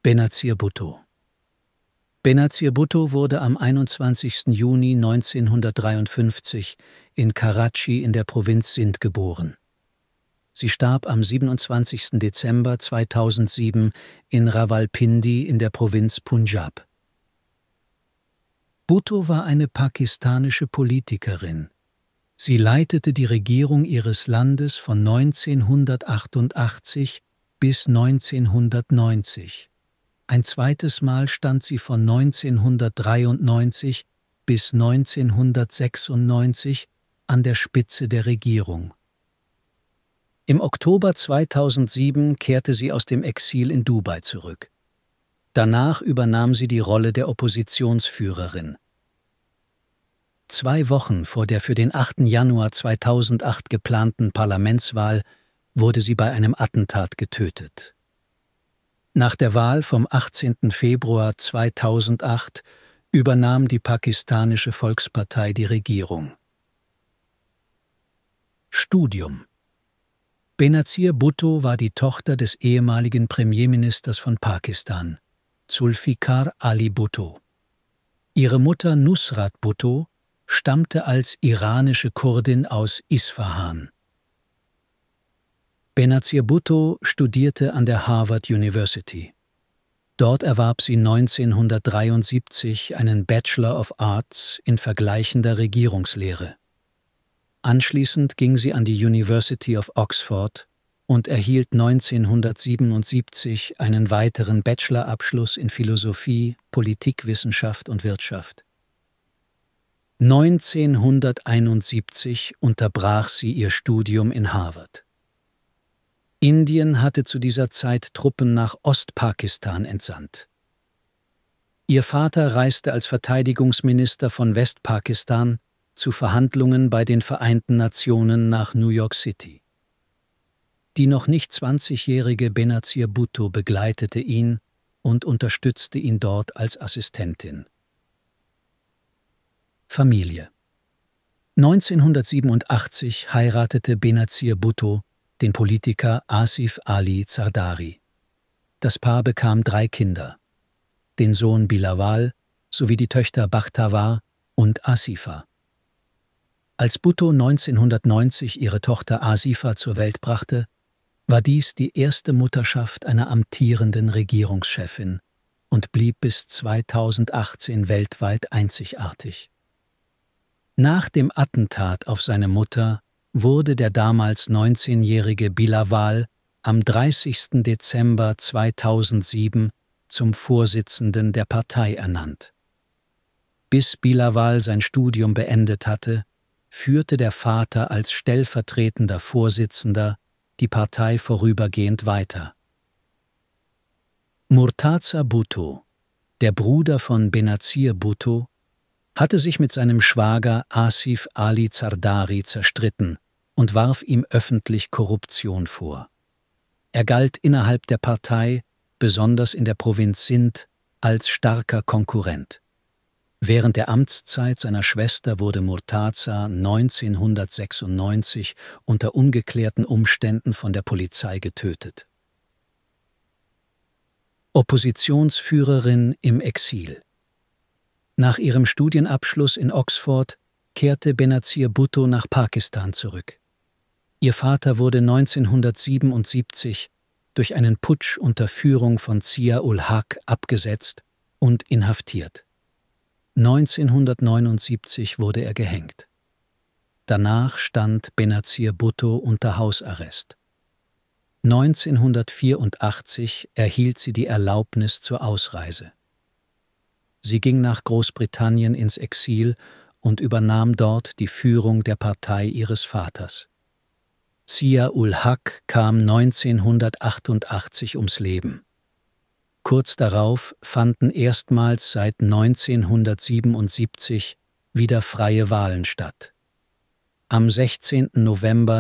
Benazir Bhutto. Benazir Bhutto wurde am 21. Juni 1953 in Karachi in der Provinz Sindh geboren. Sie starb am 27. Dezember 2007 in Rawalpindi in der Provinz Punjab. Bhutto war eine pakistanische Politikerin. Sie leitete die Regierung ihres Landes von 1988 bis 1990. Ein zweites Mal stand sie von 1993 bis 1996 an der Spitze der Regierung. Im Oktober 2007 kehrte sie aus dem Exil in Dubai zurück. Danach übernahm sie die Rolle der Oppositionsführerin. 2 Wochen vor der für den 8. Januar 2008 geplanten Parlamentswahl wurde sie bei einem Attentat getötet. Nach der Wahl vom 18. Februar 2008 übernahm die pakistanische Volkspartei die Regierung. Studium. Benazir Bhutto war die Tochter des ehemaligen Premierministers von Pakistan, Zulfikar Ali Bhutto. Ihre Mutter Nusrat Bhutto stammte als iranische Kurdin aus Isfahan. Benazir Bhutto studierte an der Harvard University. Dort erwarb sie 1973 einen Bachelor of Arts in vergleichender Regierungslehre. Anschließend ging sie an die University of Oxford und erhielt 1977 einen weiteren Bachelorabschluss in Philosophie, Politikwissenschaft und Wirtschaft. 1971 unterbrach sie ihr Studium in Harvard. Indien hatte zu dieser Zeit Truppen nach Ostpakistan entsandt. Ihr Vater reiste als Verteidigungsminister von Westpakistan zu Verhandlungen bei den Vereinten Nationen nach New York City. Die noch nicht 20-jährige Benazir Bhutto begleitete ihn und unterstützte ihn dort als Assistentin. Familie. 1987 heiratete Benazir Bhutto den Politiker Asif Ali Zardari. Das Paar bekam 3 Kinder, den Sohn Bilawal sowie die Töchter Bakhtawar und Asifa. Als Bhutto 1990 ihre Tochter Asifa zur Welt brachte, war dies die erste Mutterschaft einer amtierenden Regierungschefin und blieb bis 2018 weltweit einzigartig. Nach dem Attentat auf seine Mutter wurde der damals 19-jährige Bilawal am 30. Dezember 2007 zum Vorsitzenden der Partei ernannt. Bis Bilawal sein Studium beendet hatte, führte der Vater als stellvertretender Vorsitzender die Partei vorübergehend weiter. Murtaza Bhutto, der Bruder von Benazir Bhutto, hatte sich mit seinem Schwager Asif Ali Zardari zerstritten und warf ihm öffentlich Korruption vor. Er galt innerhalb der Partei, besonders in der Provinz Sindh, als starker Konkurrent. Während der Amtszeit seiner Schwester wurde Murtaza 1996 unter ungeklärten Umständen von der Polizei getötet. Oppositionsführerin im Exil. Nach ihrem Studienabschluss in Oxford kehrte Benazir Bhutto nach Pakistan zurück. Ihr Vater wurde 1977 durch einen Putsch unter Führung von Zia-ul-Haq abgesetzt und inhaftiert. 1979 wurde er gehängt. Danach stand Benazir Bhutto unter Hausarrest. 1984 erhielt sie die Erlaubnis zur Ausreise. Sie ging nach Großbritannien ins Exil und übernahm dort die Führung der Partei ihres Vaters. Zia-ul-Haq kam 1988 ums Leben. Kurz darauf fanden erstmals seit 1977 wieder freie Wahlen statt. Am 16. November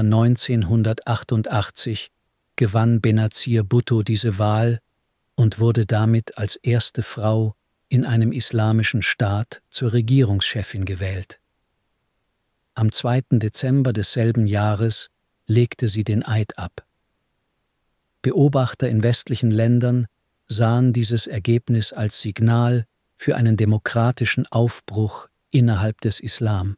1988 gewann Benazir Bhutto diese Wahl und wurde damit als erste Frau in einem islamischen Staat zur Regierungschefin gewählt. Am 2. Dezember desselben Jahres legte sie den Eid ab. Beobachter in westlichen Ländern sahen dieses Ergebnis als Signal für einen demokratischen Aufbruch innerhalb des Islam.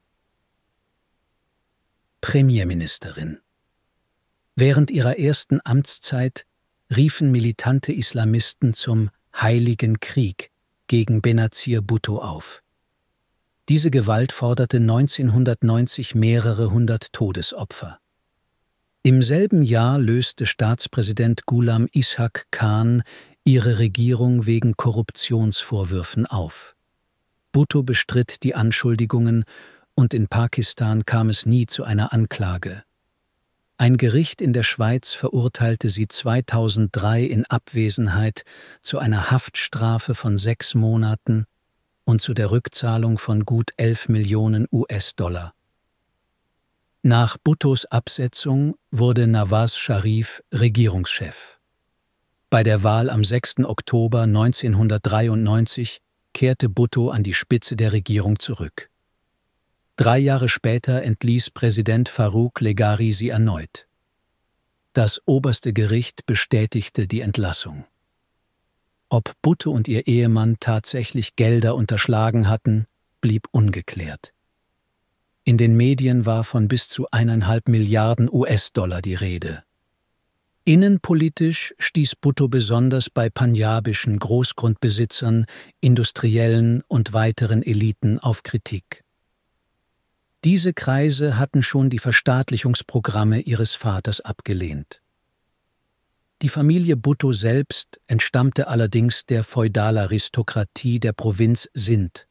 Premierministerin. Während ihrer ersten Amtszeit riefen militante Islamisten zum Heiligen Krieg gegen Benazir Bhutto auf. Diese Gewalt forderte 1990 mehrere hundert Todesopfer. Im selben Jahr löste Staatspräsident Ghulam Ishaq Khan ihre Regierung wegen Korruptionsvorwürfen auf. Bhutto bestritt die Anschuldigungen und in Pakistan kam es nie zu einer Anklage. Ein Gericht in der Schweiz verurteilte sie 2003 in Abwesenheit zu einer Haftstrafe von 6 Monaten und zu der Rückzahlung von gut 11 Millionen US-Dollar. Nach Bhuttos Absetzung wurde Nawaz Sharif Regierungschef. Bei der Wahl am 6. Oktober 1993 kehrte Bhutto an die Spitze der Regierung zurück. 3 Jahre später entließ Präsident Farouk Leghari sie erneut. Das oberste Gericht bestätigte die Entlassung. Ob Bhutto und ihr Ehemann tatsächlich Gelder unterschlagen hatten, blieb ungeklärt. In den Medien war von bis zu 1,5 Milliarden US-Dollar die Rede. Innenpolitisch stieß Bhutto besonders bei panjabischen Großgrundbesitzern, Industriellen und weiteren Eliten auf Kritik. Diese Kreise hatten schon die Verstaatlichungsprogramme ihres Vaters abgelehnt. Die Familie Bhutto selbst entstammte allerdings der Feudalaristokratie der Provinz Sindh.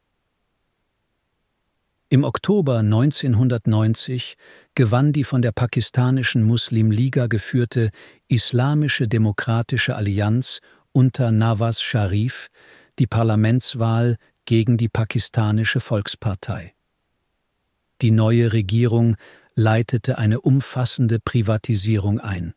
Im Oktober 1990 gewann die von der pakistanischen Muslim Liga geführte Islamische Demokratische Allianz unter Nawaz Sharif die Parlamentswahl gegen die pakistanische Volkspartei. Die neue Regierung leitete eine umfassende Privatisierung ein.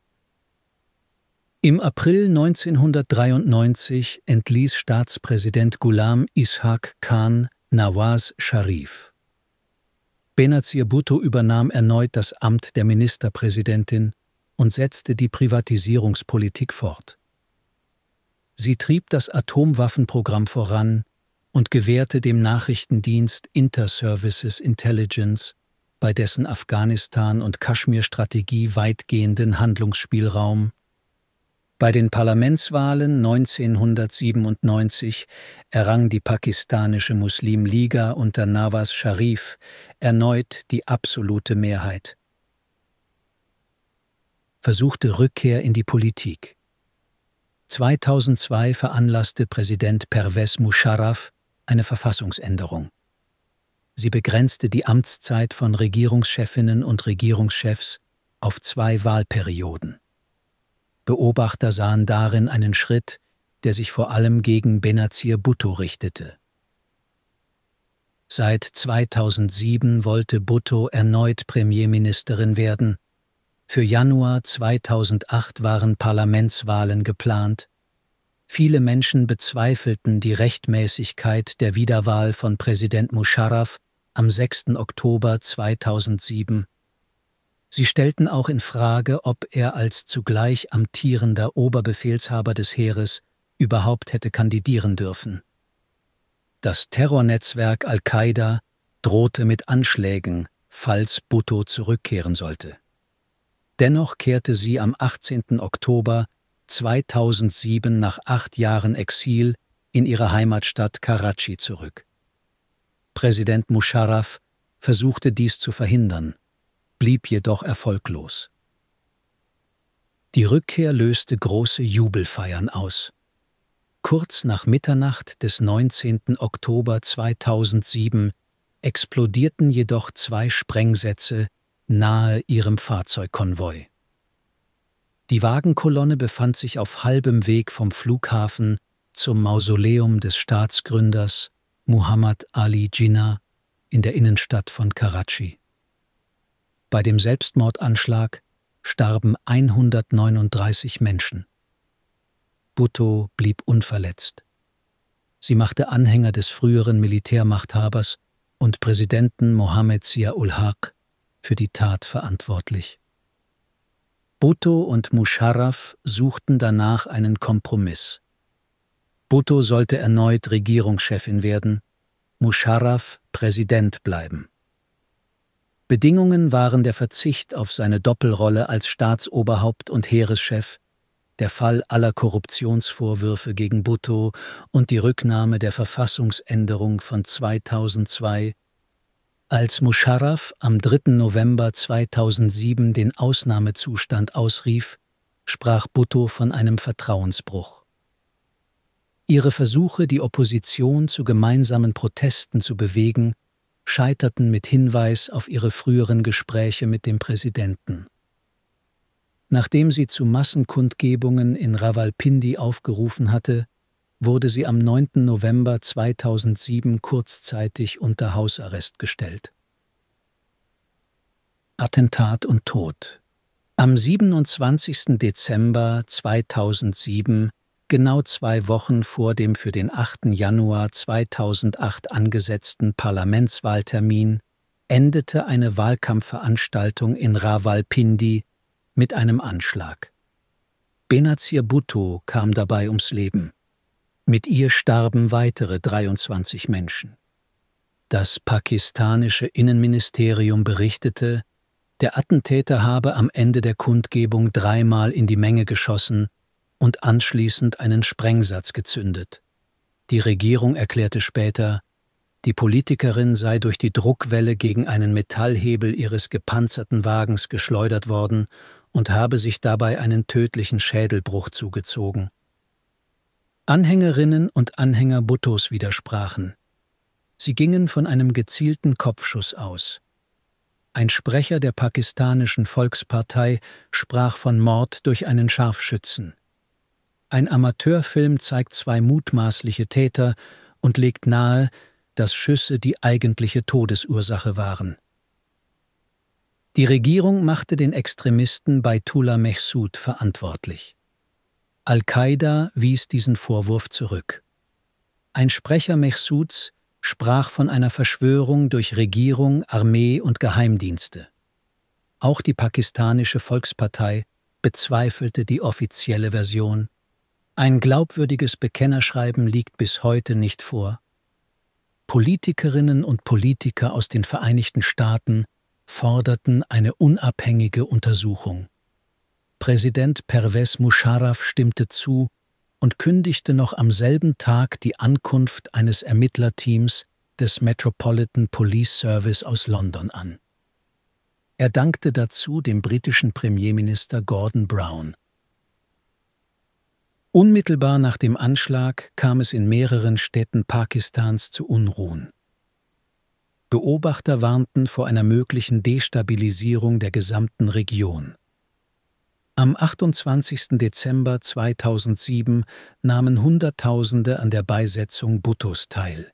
Im April 1993 entließ Staatspräsident Ghulam Ishaq Khan Nawaz Sharif. Benazir Bhutto übernahm erneut das Amt der Ministerpräsidentin und setzte die Privatisierungspolitik fort. Sie trieb das Atomwaffenprogramm voran und gewährte dem Nachrichtendienst Inter-Services Intelligence, bei dessen Afghanistan- und Kaschmir-Strategie weitgehenden Handlungsspielraum. Bei den Parlamentswahlen 1997 errang die pakistanische Muslim Liga unter Nawaz Sharif erneut die absolute Mehrheit. Versuchte Rückkehr in die Politik. 2002 veranlasste Präsident Pervez Musharraf eine Verfassungsänderung. Sie begrenzte die Amtszeit von Regierungschefinnen und Regierungschefs auf 2 Wahlperioden. Beobachter sahen darin einen Schritt, der sich vor allem gegen Benazir Bhutto richtete. Seit 2007 wollte Bhutto erneut Premierministerin werden. Für Januar 2008 waren Parlamentswahlen geplant. Viele Menschen bezweifelten die Rechtmäßigkeit der Wiederwahl von Präsident Musharraf am 6. Oktober 2007. Sie stellten auch in Frage, ob er als zugleich amtierender Oberbefehlshaber des Heeres überhaupt hätte kandidieren dürfen. Das Terrornetzwerk Al-Qaida drohte mit Anschlägen, falls Bhutto zurückkehren sollte. Dennoch kehrte sie am 18. Oktober 2007 nach 8 Jahren Exil in ihre Heimatstadt Karachi zurück. Präsident Musharraf versuchte dies zu verhindern, blieb jedoch erfolglos. Die Rückkehr löste große Jubelfeiern aus. Kurz nach Mitternacht des 19. Oktober 2007 explodierten jedoch 2 Sprengsätze nahe ihrem Fahrzeugkonvoi. Die Wagenkolonne befand sich auf halbem Weg vom Flughafen zum Mausoleum des Staatsgründers Muhammad Ali Jinnah in der Innenstadt von Karachi. Bei dem Selbstmordanschlag starben 139 Menschen. Bhutto blieb unverletzt. Sie machte Anhänger des früheren Militärmachthabers und Präsidenten Mohammed Zia-ul-Haq für die Tat verantwortlich. Bhutto und Musharraf suchten danach einen Kompromiss. Bhutto sollte erneut Regierungschefin werden, Musharraf Präsident bleiben. Bedingungen waren der Verzicht auf seine Doppelrolle als Staatsoberhaupt und Heereschef, der Fall aller Korruptionsvorwürfe gegen Bhutto und die Rücknahme der Verfassungsänderung von 2002. Als Musharraf am 3. November 2007 den Ausnahmezustand ausrief, sprach Bhutto von einem Vertrauensbruch. Ihre Versuche, die Opposition zu gemeinsamen Protesten zu bewegen, scheiterten mit Hinweis auf ihre früheren Gespräche mit dem Präsidenten. Nachdem sie zu Massenkundgebungen in Rawalpindi aufgerufen hatte, wurde sie am 9. November 2007 kurzzeitig unter Hausarrest gestellt. Attentat und Tod. Am 27. Dezember 2007, genau 2 Wochen vor dem für den 8. Januar 2008 angesetzten Parlamentswahltermin, endete eine Wahlkampfveranstaltung in Rawalpindi mit einem Anschlag. Benazir Bhutto kam dabei ums Leben. Mit ihr starben weitere 23 Menschen. Das pakistanische Innenministerium berichtete, der Attentäter habe am Ende der Kundgebung 3-mal in die Menge geschossen und anschließend einen Sprengsatz gezündet. Die Regierung erklärte später, die Politikerin sei durch die Druckwelle gegen einen Metallhebel ihres gepanzerten Wagens geschleudert worden und habe sich dabei einen tödlichen Schädelbruch zugezogen. Anhängerinnen und Anhänger Bhuttos widersprachen. Sie gingen von einem gezielten Kopfschuss aus. Ein Sprecher der pakistanischen Volkspartei sprach von Mord durch einen Scharfschützen. Ein Amateurfilm zeigt 2 mutmaßliche Täter und legt nahe, dass Schüsse die eigentliche Todesursache waren. Die Regierung machte den Extremisten Baitullah Mehsud verantwortlich. Al-Qaida wies diesen Vorwurf zurück. Ein Sprecher Mehsuds sprach von einer Verschwörung durch Regierung, Armee und Geheimdienste. Auch die pakistanische Volkspartei bezweifelte die offizielle Version. Ein glaubwürdiges Bekennerschreiben liegt bis heute nicht vor. Politikerinnen und Politiker aus den Vereinigten Staaten forderten eine unabhängige Untersuchung. Präsident Pervez Musharraf stimmte zu und kündigte noch am selben Tag die Ankunft eines Ermittlerteams des Metropolitan Police Service aus London an. Er dankte dazu dem britischen Premierminister Gordon Brown. Unmittelbar nach dem Anschlag kam es in mehreren Städten Pakistans zu Unruhen. Beobachter warnten vor einer möglichen Destabilisierung der gesamten Region. Am 28. Dezember 2007 nahmen Hunderttausende an der Beisetzung Bhuttos teil.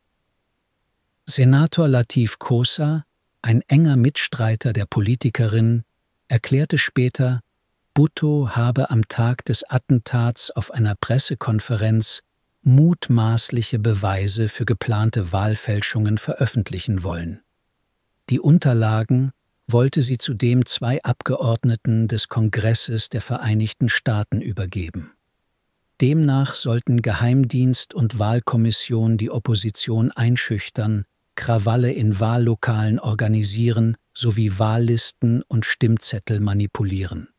Senator Latif Khosa, ein enger Mitstreiter der Politikerin, erklärte später, Bhutto habe am Tag des Attentats auf einer Pressekonferenz mutmaßliche Beweise für geplante Wahlfälschungen veröffentlichen wollen. Die Unterlagen wollte sie zudem 2 Abgeordneten des Kongresses der Vereinigten Staaten übergeben. Demnach sollten Geheimdienst und Wahlkommission die Opposition einschüchtern, Krawalle in Wahllokalen organisieren sowie Wahllisten und Stimmzettel manipulieren.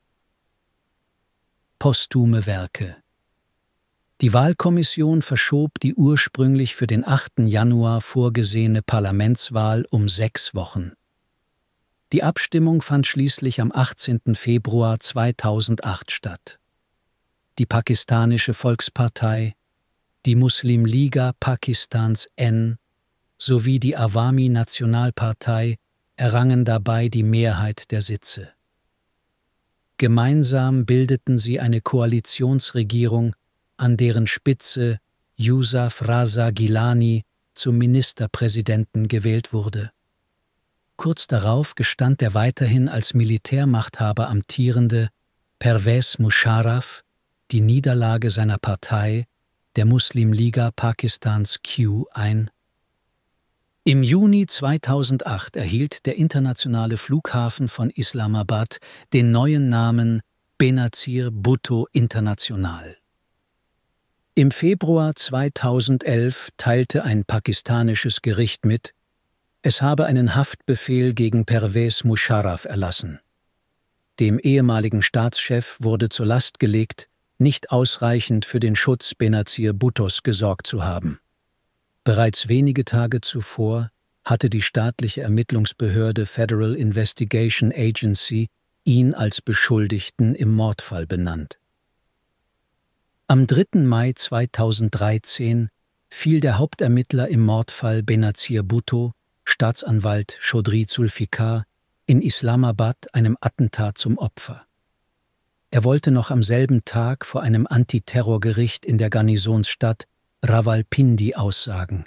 Posthume Werke. Die Wahlkommission verschob die ursprünglich für den 8. Januar vorgesehene Parlamentswahl um 6 Wochen. Die Abstimmung fand schließlich am 18. Februar 2008 statt. Die pakistanische Volkspartei, die Muslim Liga Pakistans N sowie die Awami Nationalpartei errangen dabei die Mehrheit der Sitze. Gemeinsam bildeten sie eine Koalitionsregierung, an deren Spitze Yousaf Raza Gilani zum Ministerpräsidenten gewählt wurde. Kurz darauf gestand der weiterhin als Militärmachthaber amtierende Pervez Musharraf die Niederlage seiner Partei, der Muslim Liga Pakistans Q, ein. Im Juni 2008 erhielt der internationale Flughafen von Islamabad den neuen Namen Benazir Bhutto International. Im Februar 2011 teilte ein pakistanisches Gericht mit, es habe einen Haftbefehl gegen Pervez Musharraf erlassen. Dem ehemaligen Staatschef wurde zur Last gelegt, nicht ausreichend für den Schutz Benazir Bhuttos gesorgt zu haben. Bereits wenige Tage zuvor hatte die staatliche Ermittlungsbehörde Federal Investigation Agency ihn als Beschuldigten im Mordfall benannt. Am 3. Mai 2013 fiel der Hauptermittler im Mordfall Benazir Bhutto, Staatsanwalt Chaudhry Zulfikar, in Islamabad einem Attentat zum Opfer. Er wollte noch am selben Tag vor einem Antiterrorgericht in der Garnisonsstadt Rawalpindi aussagen.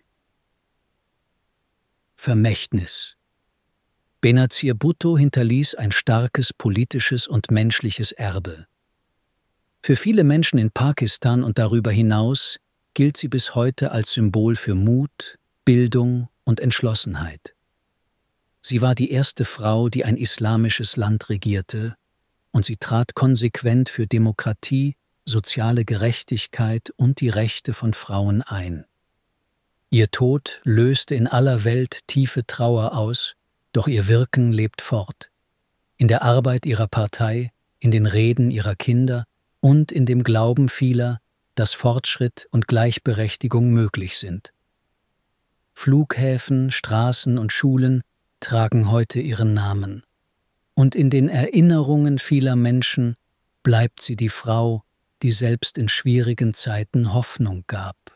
Vermächtnis. Benazir Bhutto hinterließ ein starkes politisches und menschliches Erbe. Für viele Menschen in Pakistan und darüber hinaus gilt sie bis heute als Symbol für Mut, Bildung und Entschlossenheit. Sie war die erste Frau, die ein islamisches Land regierte, und sie trat konsequent für Demokratie, soziale Gerechtigkeit und die Rechte von Frauen ein. Ihr Tod löste in aller Welt tiefe Trauer aus, doch ihr Wirken lebt fort. In der Arbeit ihrer Partei, in den Reden ihrer Kinder und in dem Glauben vieler, dass Fortschritt und Gleichberechtigung möglich sind. Flughäfen, Straßen und Schulen tragen heute ihren Namen. Und in den Erinnerungen vieler Menschen bleibt sie die Frau, die selbst in schwierigen Zeiten Hoffnung gab.